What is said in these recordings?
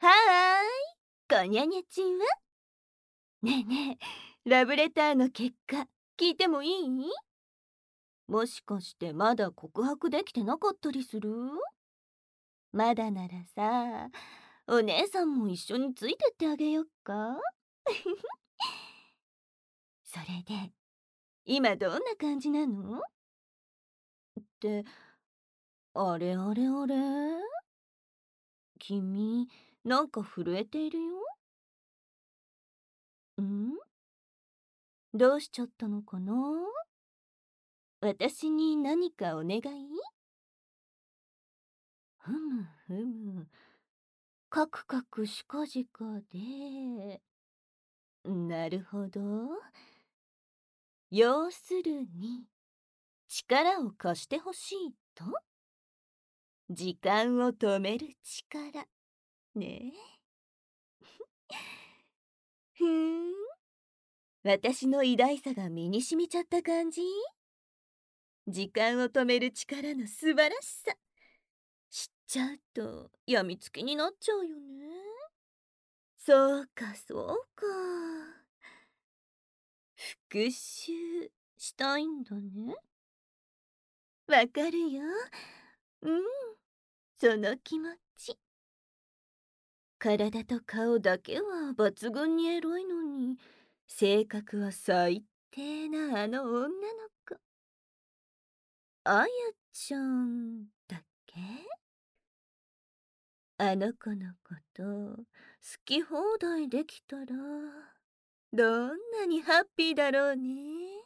はーい、こにゃにゃちは。ねえねえ、ラブレターの結果、聞いてもいい？もしかしてまだ告白できてなかったりする？まだならさ、お姉さんも一緒についてってあげよっか？それで、今どんな感じなの？って、あれあれあれ？君、なんか震えているよ。ん？どうしちゃったのかな？私に何かお願い？ふむふむ。かくかくしかじかで。なるほど。要するに、力を貸してほしいと？時間を止める力。ねえ。ふーん。私の偉大さが身に染みちゃった感じ？時間を止める力の素晴らしさ。知っちゃうとやみつきになっちゃうよね。そうかそうか。復讐したいんだね。わかるよ。うん、その気持ち。体と顔だけは抜群にエロいのに、性格は最低なあの女の子。あやちゃんだっけ？あの子のこと好き放題できたらどんなにハッピーだろうね。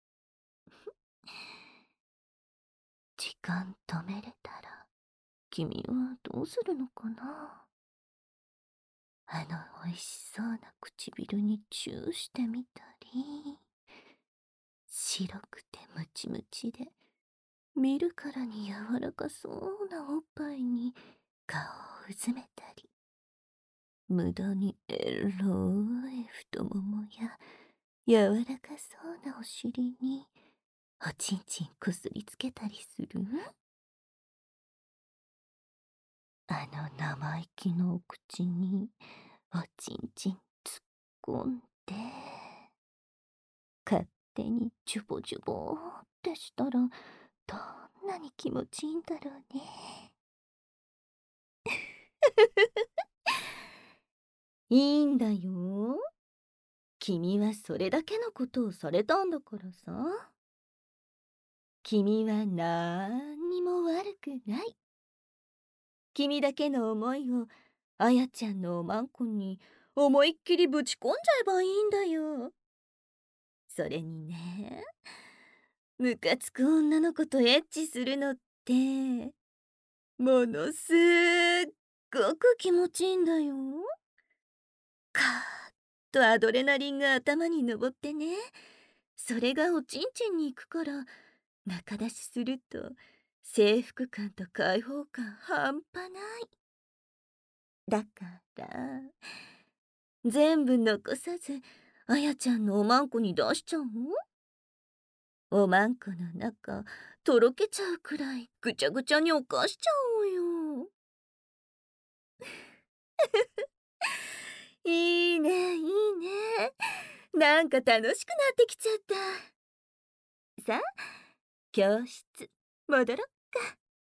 時間止めれたら君はどうするのかな？あの美味しそうな唇にチューしてみたり、白くてムチムチで見るからに柔らかそうなおっぱいに顔をうずめたり、無駄にエロい太ももや柔らかそうなお尻におちんちんこすりつけたりする？あの生意気のお口におちんちん突っ込んで、勝手にジュボジュボってしたらどんなに気持ちいいんだろうね。いいんだよ。君はそれだけのことをされたんだからさ。君はなんにも悪くない。君だけの思いをあやちゃんのおまんこに思いっきりぶち込んじゃえばいいんだよ。それにね、ムカつく女の子とエッチするのってものすっごく気持ちいいんだよ。カーッとアドレナリンが頭に上ってね、それがおちんちんに行くから中出しすると征服感と解放感半端ない。だから全部残さずあやちゃんのおまんこに出しちゃうの？おまんこの中とろけちゃうくらいぐちゃぐちゃに犯しちゃおうよ。いいねいいね。なんか楽しくなってきちゃった。さあ教室戻ろっか。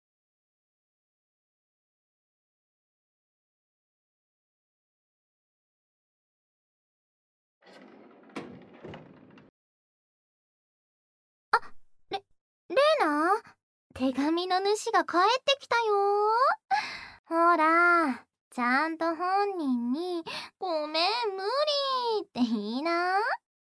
レ、レーナ、手紙の主が帰ってきたよ。ほら、ちゃんと本人にごめん無理って言いな。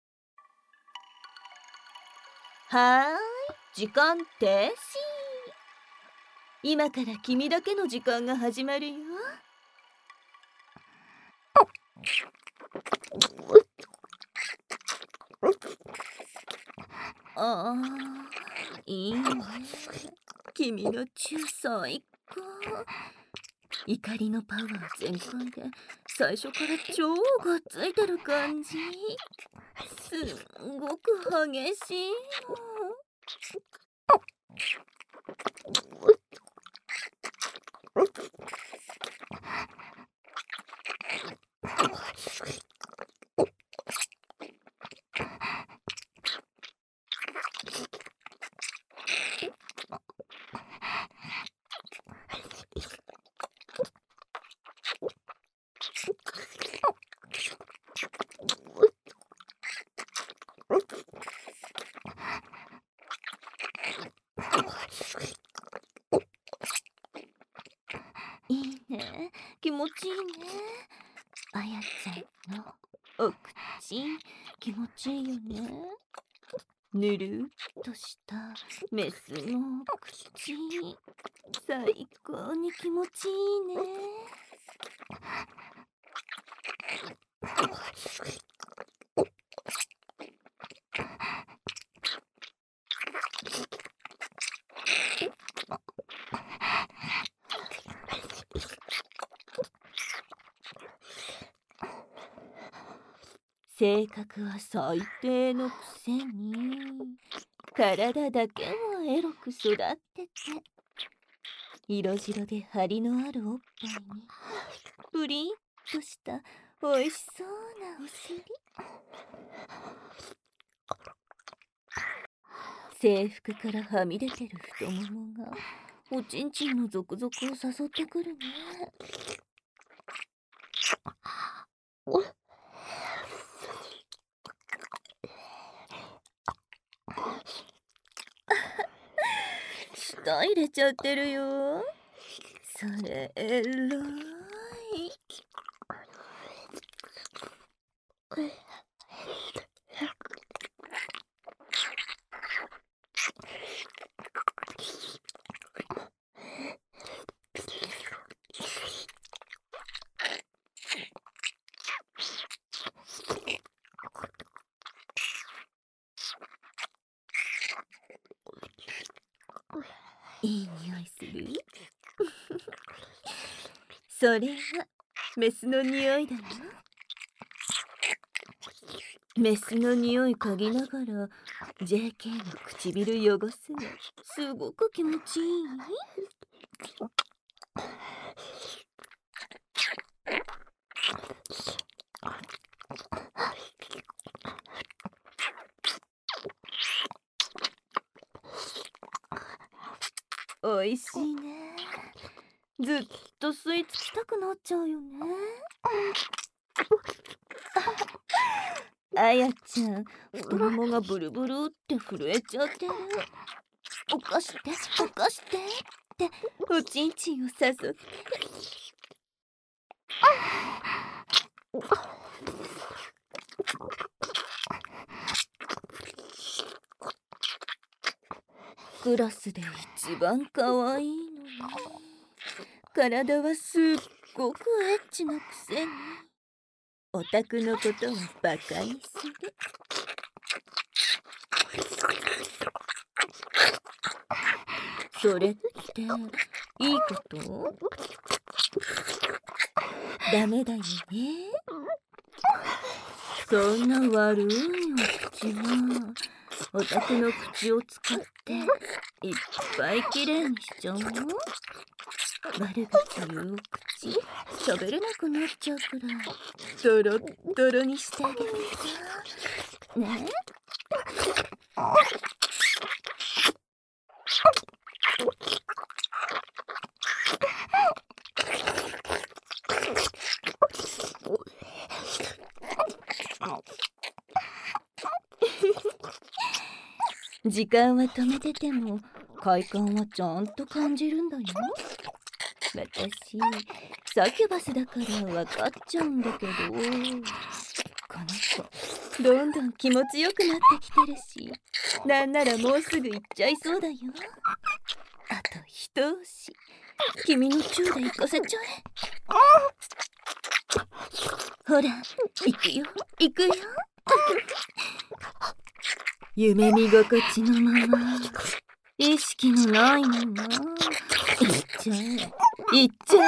はーい、時間停止。今から君だけの時間が始まるよ。ああ、いいね。君のチュー最高。怒りのパワー全開で最初から超がっついてる感じ。すんごく激しいの。 いいね、気持ちいいね。あやちゃんのお口、気持ちいいよね。ぬるっとしたメスの口、最高に気持ちいいね。性格は最低のくせに体だけはエロく育ってて、色白で張りのあるおっぱいにプリンとしたおいしそうなお尻。制服からはみ出てる太ももがおちんちんのゾクゾクを誘ってくるね。舌入れちゃってるよ。それエロい。いい匂いする？それはメスの匂いだよ。メスの匂い嗅ぎながら JK の唇汚すのすごく気持ちいい。おいしいね。ずっと吸い付きたくなっちゃうよね。あやちゃん、太ももがブルブルって震えちゃってる。おかしておかしてっておちんちんを誘ってる。クラスで一番可愛いのに体はすっごくエッチなくせにオタクのことはバカにする。それっていいこと？ダメだよね。そんな悪いお口はオタクの口を使っていっぱいきれいにしちゃうの？悪口言うお口喋れなくなっちゃうくらいドロッドロにしてあげてさね。時間は止めてても快感はちゃんと感じるんだよ。私サキュバスだから分かっちゃうんだけど、この子どんどん気持ちよくなってきてるし、なんならもうすぐ行っちゃいそうだよ。あと一押し君のチューで行かせちゃえ。ほら行くよ行くよ。夢見心地のまま意識のないまま行っちゃえ行っちゃえよ。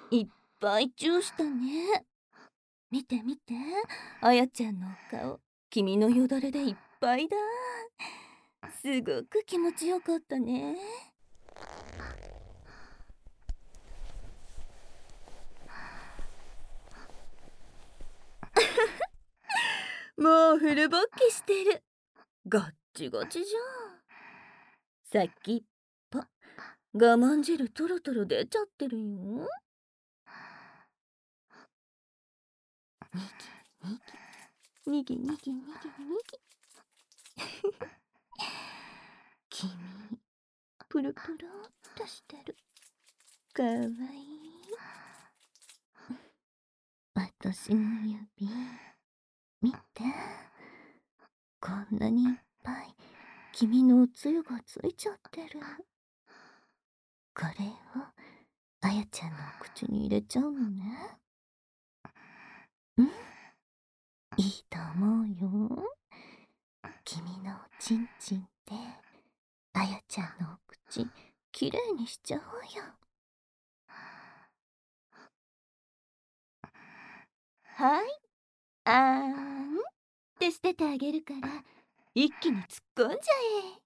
いっぱいチューしたね。見て見て、あやちゃんのお顔、君のよだれでいっぱいだ。すごく気持ちよかったね。もうフル勃起してる。ガッチガチじゃん。先っぽ、我慢汁トロトロ出ちゃってるよ。にぎにぎにぎにぎにぎ。君、プルプルっとしてる。かわいい。私の指、見て。こんなにいっぱい君のおつゆがついちゃってる。これをあやちゃんの口に入れちゃうのね。いいと思うよ。君のおちんちんであやちゃんのお口きれいにしちゃおうよ。はい、あーんってしててあげるから一気に突っ込んじゃえ。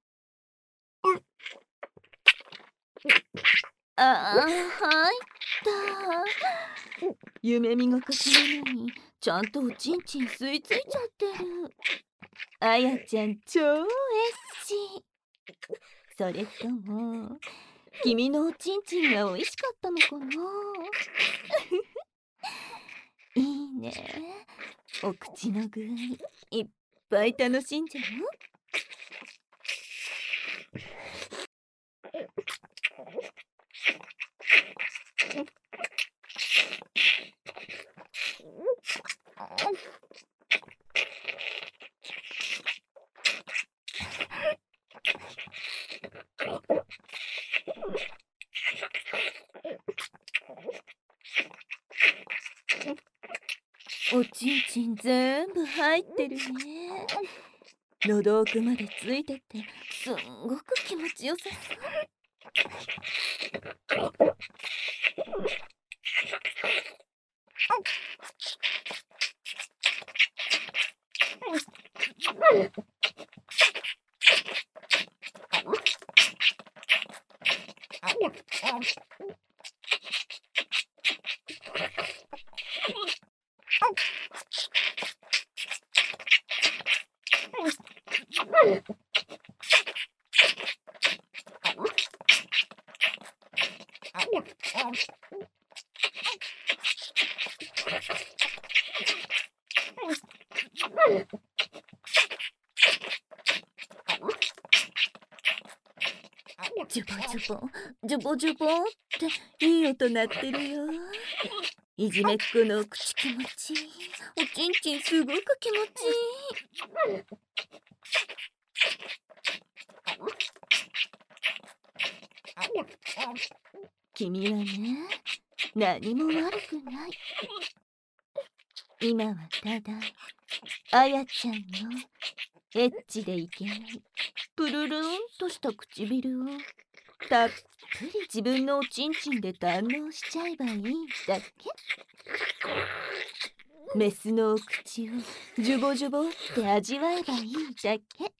はいった。夢見がかしなのにちゃんとおちんちん吸い付いちゃってる。あやちゃん超エッチ。それとも君のおちんちんが美味しかったのかな。いいね、お口の具合いっぱい楽しんじゃう。おちんちん全部入ってるね。喉奥までついててすんごく気持ちよさそう。ジュボジュボジュボジュボっていい音鳴ってるよ。いじめっ子のお口気持ちいい。おちんちんすごく気持ちいい。君はね、何も悪くない。今はただあやちゃんのエッチでいけないプルルンとした唇をたっぷり自分のおちんちんで堪能しちゃえばいいだけ。メスのお口をジュボジュボって味わえばいいだけ。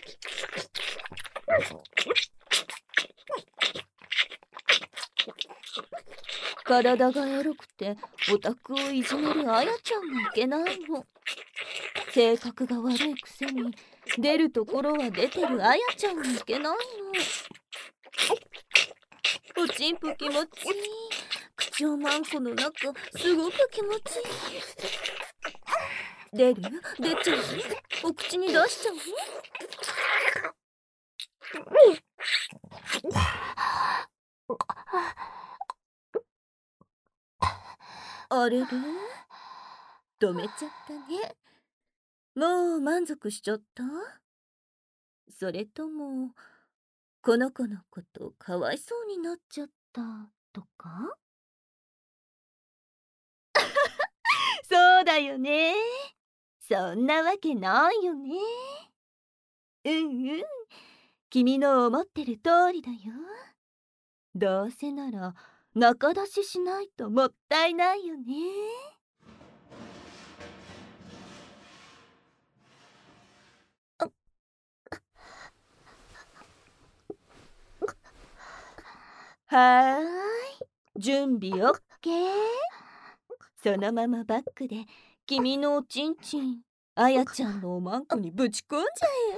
体がエロくてオタクをいじめるあやちゃんがいけないの。性格が悪いくせに出るところは出てるあやちゃんがいけないの。おちんぽ気持ちいい。口をマンコの中すごく気持ちいい。出ちゃう。お口に出しちゃう。あれれ、止めちゃったね。もう満足しちゃった？それともこの子のことかわいそうになっちゃったとか？そうだよね。そんなわけないよね。うんうん、君の思ってる通りだよ。どうせなら仲出ししないともったいないよね。はーい、準備オッケー。そのままバックで君のおちんちんあやちゃんのおまんこにぶち込んじゃえ。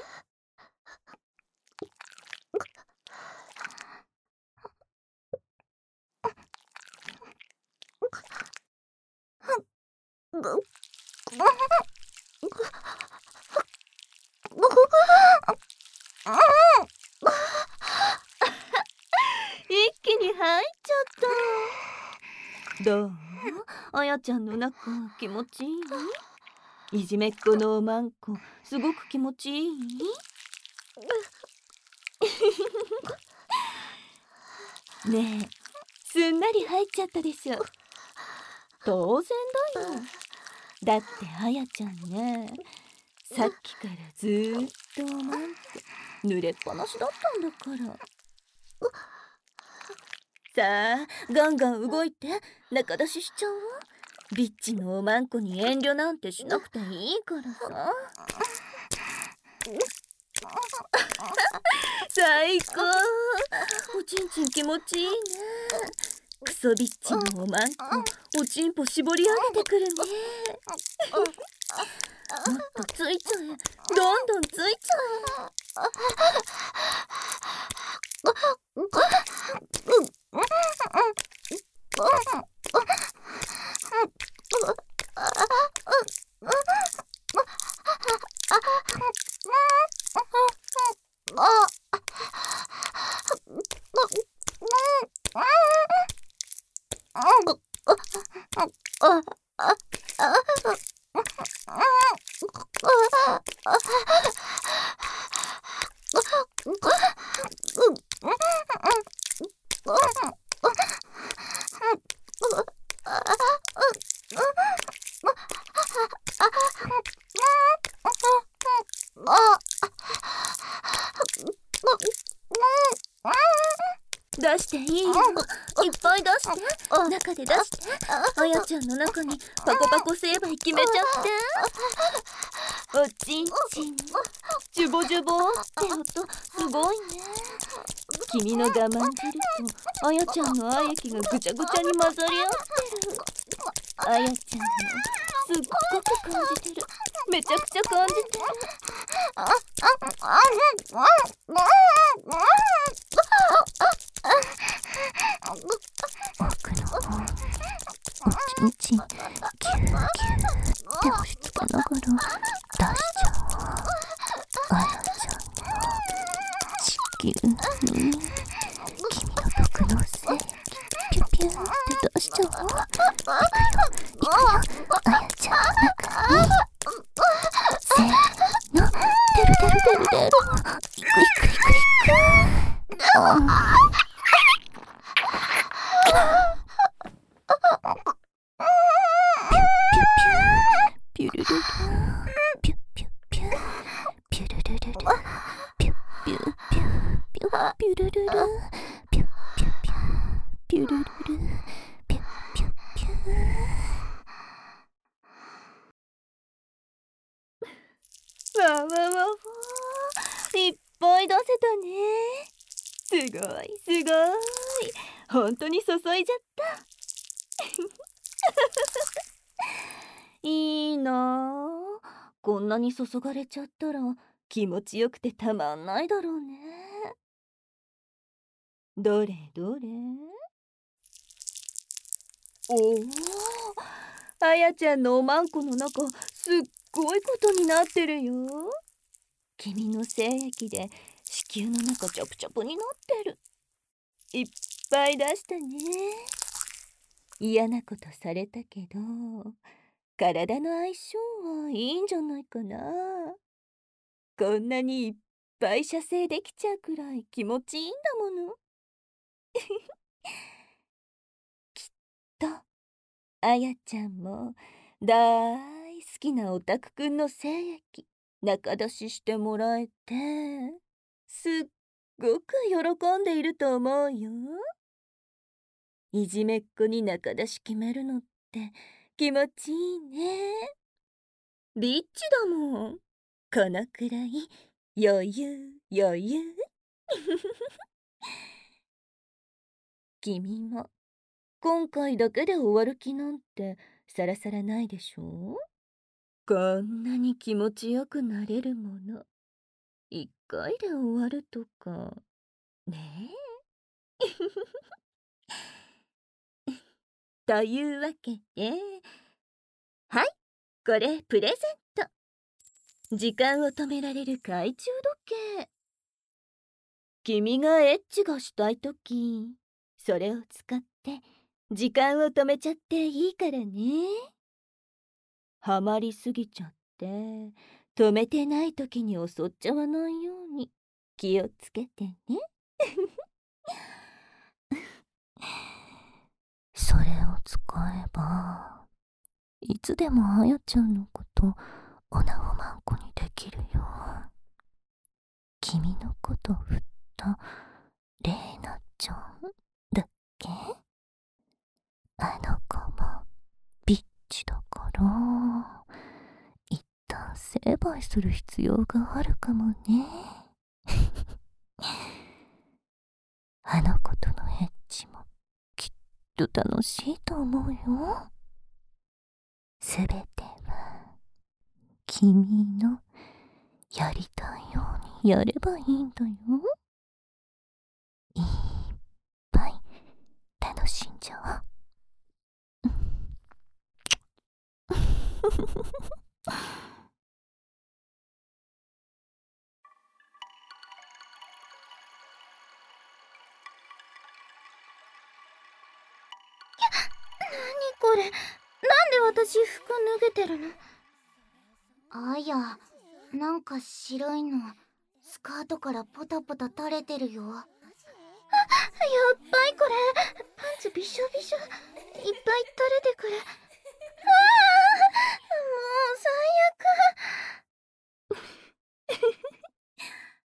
一気に入っちゃった。どう？あやちゃんの中気持ちいい？いじめっ子のおまんこすごく気持ちいい？ねえ、すんなり入っちゃったでしょ。当然だよ。だってあやちゃんね、さっきからずーっとおまんこ濡れっぱなしだったんだから。さあ、ガンガン動いて仲出ししちゃおう。ビッチのおまんこに遠慮なんてしなくていいからさ。最高。おちんちん気持ちいいね。クソビッチのおまんこおちんぽ絞り上げてくるね。もっとついちゃえ、どんどんついちゃ出していいよ。いっぱい出して。中で出して。あやちゃんの中にパコパコ成敗決めちゃって。おちんちんジュボジュボって音すごいね。君の我慢汁とあやちゃんの愛液がぐちゃぐちゃに混ざり合ってる。あやちゃんもすっごく感じてる。めちゃくちゃ感じてる。奥の方おちんちんギューギューって押し付けながら出しちゃう。あやちゃんの地球に君の毒の精液ピュピューって出しちゃう。いくよいくよ、あやちゃんの中にせーの、出る出る出る出る、いくいくいくいく。ピュルルルピュピュピュピュルルルルピュピュピュピュピュルルルピュピュピュピュルルルピュピュピュ。わわわわ、いっぱい出せたね。すごいすごい、本当に注いじゃった。いいなあ、こんなに注がれちゃったら気持ちよくてたまんないだろうね。どれどれ。おお、あやちゃんのおまんこの中すっごいことになってるよ。君の精液で子宮の中チャプチャプになってる。いっぱい出したね。嫌なことされたけど体の相性はいいんじゃないかな。こんなにいっぱい射精できちゃうくらい気持ちいいんだもの。きっとあやちゃんもだい好きなオタクくんの精液仲出ししてもらえてすっごく喜んでいると思うよ。 いじめっ子に仲出し決めるのって気持ちいいね。リッチだもん。このくらい余裕余裕。君も今回だけで終わる気なんてさらさらないでしょ。こんなに気持ちよくなれるもの一回で終わるとかねえ。というわけで、はい、これプレゼント。時間を止められる懐中時計。君がエッチがしたいとき、それを使って時間を止めちゃっていいからね。ハマりすぎちゃって止めてないときに襲っちゃわないように気をつけてね。それを使えばいつでもあやちゃんのことおなごまんこにできるよ。君のこと振ったレイナちゃんだっけ。あの子もビッチだから一旦成敗する必要があるかもね。あの子とのエッチもきっと楽しいと思うよ。すべては君のやりたいようにやればいいんだよ。いっぱい楽しんじゃおう。 これ、なんで私服脱げてるの？あや、なんか白いのスカートからポタポタ垂れてるよ。やっばいこれ、パンツびしょびしょ、いっぱい垂れてくる。